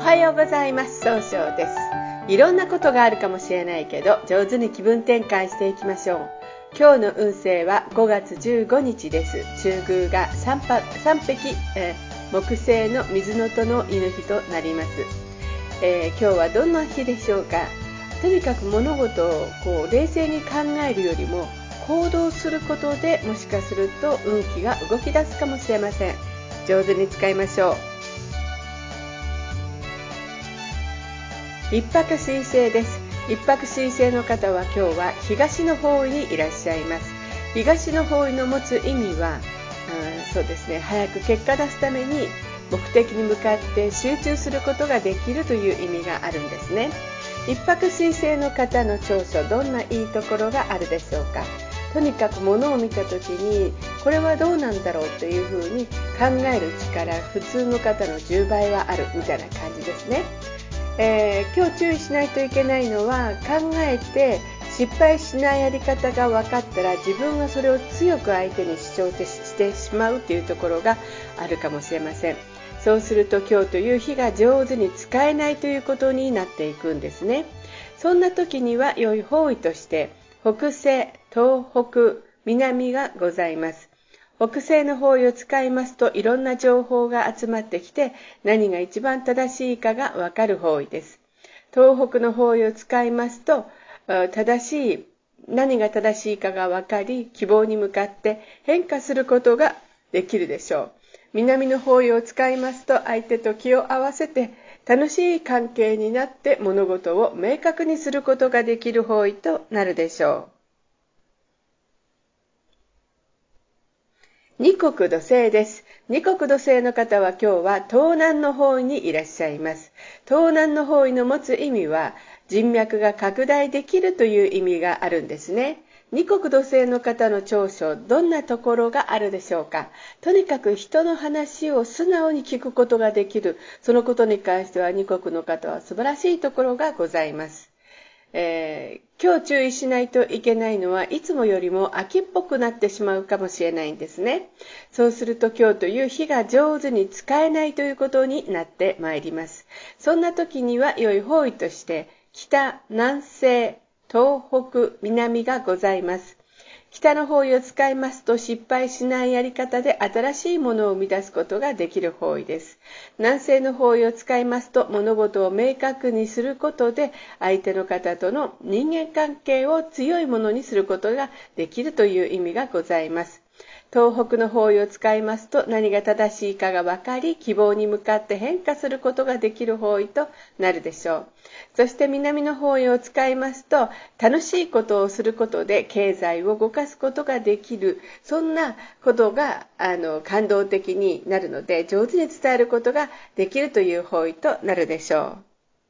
はようございます。総称です。いろんなことがあるかもしれないけど、上手に気分転換していきましょう。今日の運勢は5月15日です。中宮が3匹、木星の水の戸の犬日となります。今日はどんな日でしょうか。とにかく物事を冷静に考えるよりも行動することで、もしかすると運気が動き出すかもしれません。上手に使いましょう。一泊水星です。一泊水星の方は今日は東の方位にいらっしゃいます。東の方位の持つ意味は、そうですね、早く結果出すために目的に向かって集中することができるという意味があるんですね。一泊水星の方の長所、どんないいところがあるでしょうか。とにかく物を見た時にこれはどうなんだろうというふうに考える力、普通の方の10倍はあるみたいな感じですね。今日注意しないといけないのは、考えて失敗しないやり方が分かったら自分はそれを強く相手に主張してしまうというところがあるかもしれません。そうすると今日という日が上手に使えないということになっていくんですね。そんな時には良い方位として北西、東北、南がございます。北西の方位を使いますと、いろんな情報が集まってきて何が一番正しいかがわかる方位です。東北の方位を使いますと、何が正しいかがわかり、希望に向かって変化することができるでしょう。南の方位を使いますと、相手と気を合わせて楽しい関係になって物事を明確にすることができる方位となるでしょう。二国土星です。二国土星の方は今日は東南の方位にいらっしゃいます。東南の方位の持つ意味は、人脈が拡大できるという意味があるんですね。二国土星の方の長所、どんなところがあるでしょうか。とにかく人の話を素直に聞くことができる。そのことに関しては二国の方は素晴らしいところがございます。今日注意しないといけないのは、いつもよりも秋っぽくなってしまうかもしれないんですね。そうすると今日という日が上手に使えないということになってまいります。そんな時には良い方位として北、南西、東北、南がございます。北の方位を使いますと、失敗しないやり方で新しいものを生み出すことができる方位です。南西の方位を使いますと、物事を明確にすることで相手の方との人間関係を強いものにすることができるという意味がございます。東北の方位を使いますと、何が正しいかが分かり、希望に向かって変化することができる方位となるでしょう。そして南の方位を使いますと、楽しいことをすることで経済を動かすことができる、そんなことが感動的になるので、上手に伝えることができるという方位となるでしょう。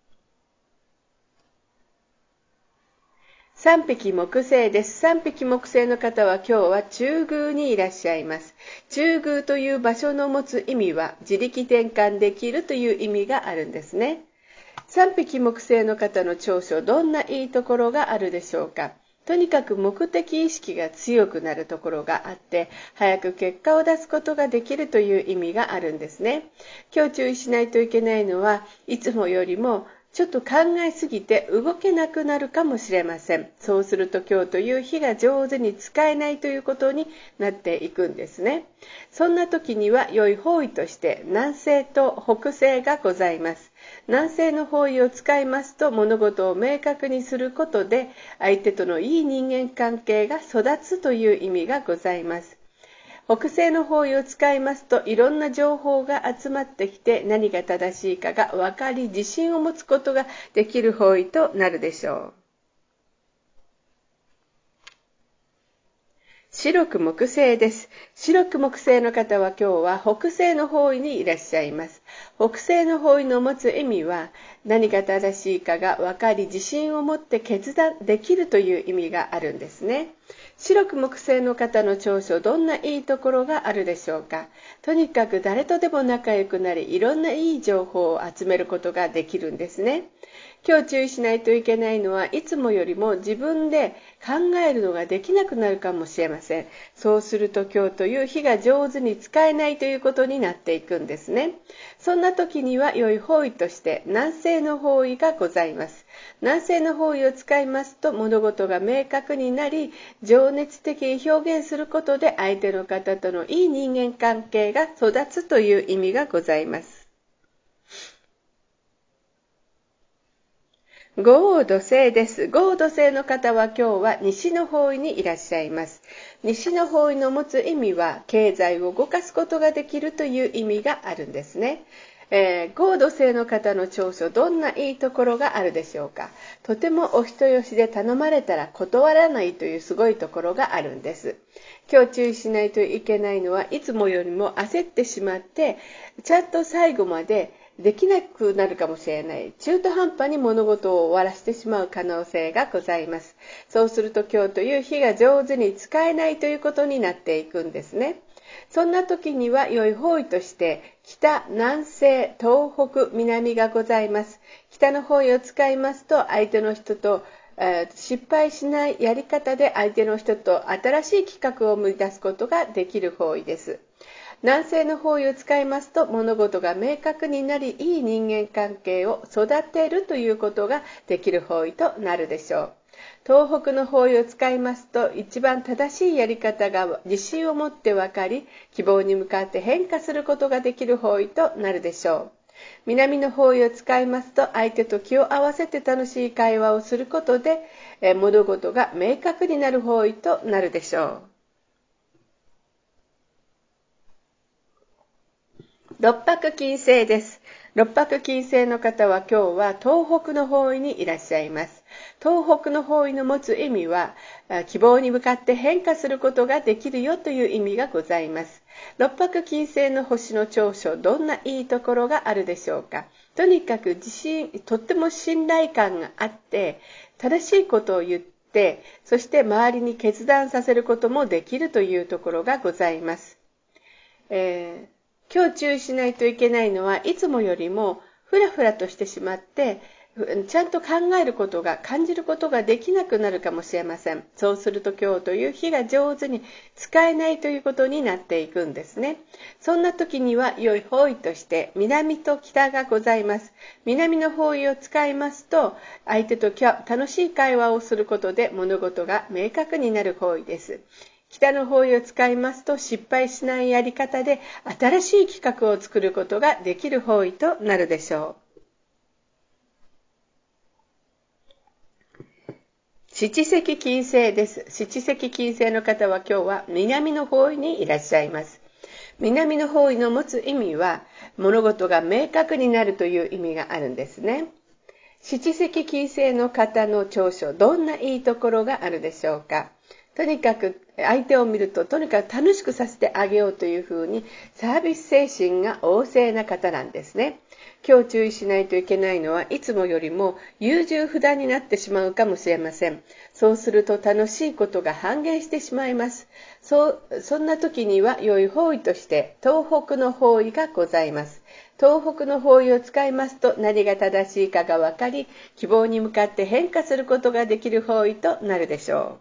三匹木星です。三匹木星の方は今日は中宮にいらっしゃいます。中宮という場所の持つ意味は、自力転換できるという意味があるんですね。三匹木星の方の長所、どんないいところがあるでしょうか。とにかく目的意識が強くなるところがあって、早く結果を出すことができるという意味があるんですね。今日注意しないといけないのは、いつもよりもちょっと考えすぎて動けなくなるかもしれません。そうすると今日という日が上手に使えないということになっていくんですね。そんな時には良い方位として南西と北西がございます。南西の方位を使いますと、物事を明確にすることで相手とのいい人間関係が育つという意味がございます。北西の方位を使いますと、いろんな情報が集まってきて何が正しいかが分かり、自信を持つことができる方位となるでしょう。白く木星です。白く木星の方は今日は北西の方位にいらっしゃいます。北西の方位の持つ意味は、 何が正しいかが分かり、自信を持って決断できるという意味があるんですね。白く木星の方の長所、どんないいところがあるでしょうか。とにかく誰とでも仲良くなり、いろんないい情報を集めることができるんですね。今日注意しないといけないのは、いつもよりも自分で考えるのができなくなるかもしれません。そうすると今日という日が上手に使えないということになっていくんですね。そんな時には良い方位として南西の方位がございます。南西の方位を使いますと、物事が明確になり、情熱的に表現することで相手の方とのいい人間関係が育つという意味がございます。五黄土星です。五黄土星の方は今日は西の方位にいらっしゃいます。西の方位の持つ意味は、経済を動かすことができるという意味があるんですね。五黄土星の方の長所、どんないいところがあるでしょうか。とてもお人よしで、頼まれたら断らないというすごいところがあるんです。今日注意しないといけないのは、いつもよりも焦ってしまって、ちゃんと最後までできなくなるかもしれない。中途半端に物事を終わらせてしまう可能性がございます。そうすると今日という日が上手に使えないということになっていくんですね。そんな時には良い方位として北、南西、東北、南がございます。北の方位を使いますと、相手の人と失敗しないやり方で相手の人と新しい企画を生み出すことができる方位です。南西の方位を使いますと、物事が明確になり、いい人間関係を育てるということができる方位となるでしょう。東北の方位を使いますと、一番正しいやり方が自信を持って分かり、希望に向かって変化することができる方位となるでしょう。南の方位を使いますと、相手と気を合わせて楽しい会話をすることで、物事が明確になる方位となるでしょう。六白金星です。六白金星の方は今日は東北の方位にいらっしゃいます。東北の方位の持つ意味は、希望に向かって変化することができるよという意味がございます。六白金星の星の長所、どんないいところがあるでしょうか。とにかくとっても信頼感があって、正しいことを言って、そして周りに決断させることもできるというところがございます。今日注意しないといけないのは、いつもよりもフラフラとしてしまって、ちゃんと考えることが、感じることができなくなるかもしれません。そうすると今日という日が上手に使えないということになっていくんですね。そんな時には良い方位として南と北がございます。南の方位を使いますと、相手と楽しい会話をすることで物事が明確になる方位です。北の方位を使いますと、失敗しないやり方で新しい企画を作ることができる方位となるでしょう。七石金星です。七石金星の方は今日は南の方位にいらっしゃいます。南の方位の持つ意味は、物事が明確になるという意味があるんですね。七石金星の方の長所、どんないいところがあるでしょうか。とにかく相手を見ると、とにかく楽しくさせてあげようというふうにサービス精神が旺盛な方なんですね。今日注意しないといけないのは、いつもよりも優柔不断になってしまうかもしれません。そうすると楽しいことが半減してしまいます。そんな時には良い方位として東北の方位がございます。東北の方位を使いますと、何が正しいかが分かり、希望に向かって変化することができる方位となるでしょう。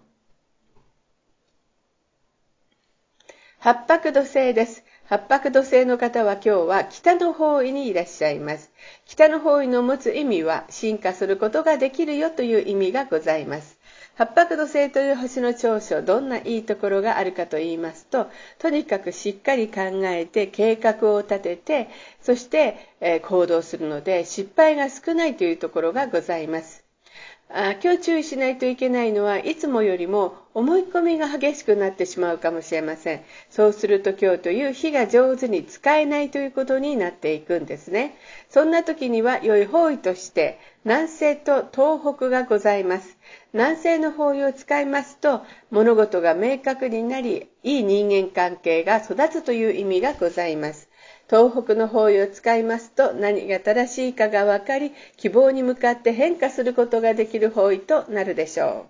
八白土星です。八白土星の方は今日は北の方位にいらっしゃいます。北の方位の持つ意味は、進化することができるよという意味がございます。八白土星という星の長所、どんないいところがあるかと言いますと、とにかくしっかり考えて計画を立てて、そして、行動するので失敗が少ないというところがございます。今日注意しないといけないのは、いつもよりも思い込みが激しくなってしまうかもしれません。そうすると今日という日が上手に使えないということになっていくんですね。そんな時には良い方位として南西と東北がございます。南西の方位を使いますと、物事が明確になり、いい人間関係が育つという意味がございます。 東北の方位を使いますと何が正しいかが分かり、希望に向かって変化することができる方位となるでしょう。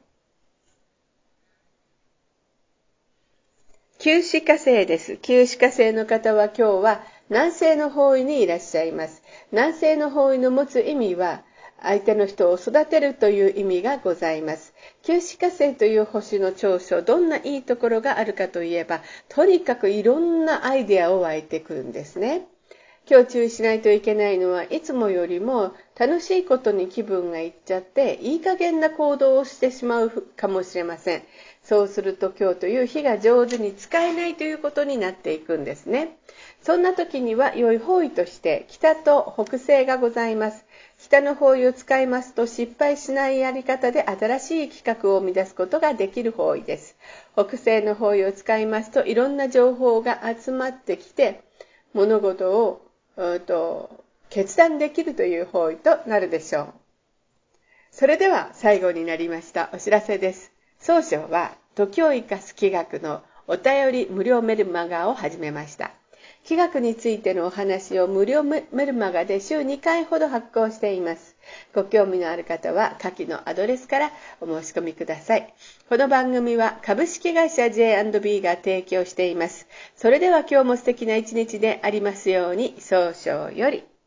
旧歯科生です。旧歯科生の方は今日は南西の方位にいらっしゃいます。南西の方位の持つ意味は、相手の人を育てるという意味がございます。旧歯科星という星の長所、どんないいところがあるかといえば、とにかくいろんなアイデアを湧いてくるんですね。今日注意しないといけないのは、いつもよりも楽しいことに気分がいっちゃって、いい加減な行動をしてしまうかもしれません。そうすると今日という日が上手に使えないということになっていくんですね。そんな時には良い方位として北と北西がございます。北の方位を使いますと失敗しないやり方で新しい企画を生み出すことができる方位です。北西の方位を使いますといろんな情報が集まってきて物事を決断できるという方位となるでしょう。それでは最後になりましたお知らせです。総称は時を生かす気学のお便り無料メルマガを始めました。気学についてのお話を無料メルマガで週2回ほど発行しています。ご興味のある方は下記のアドレスからお申し込みください。この番組は株式会社 J&B が提供しています。それでは今日も素敵な一日でありますように、総称より。